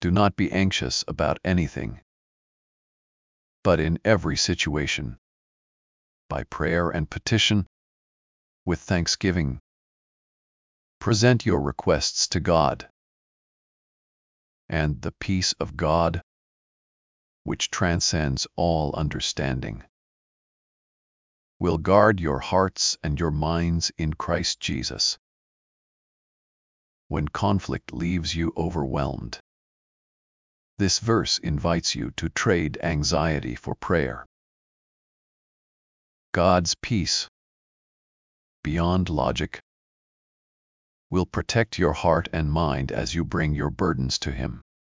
Do not be anxious about anything, but in every situation, by prayer and petition, with thanksgiving, present your requests to God. And the peace of God, which transcends all understanding, will guard your hearts and your minds in Christ Jesus. When conflict leaves you overwhelmed, this verse invites you to trade anxiety for prayer. God's peace, beyond logic, will protect your heart and mind as you bring your burdens to Him.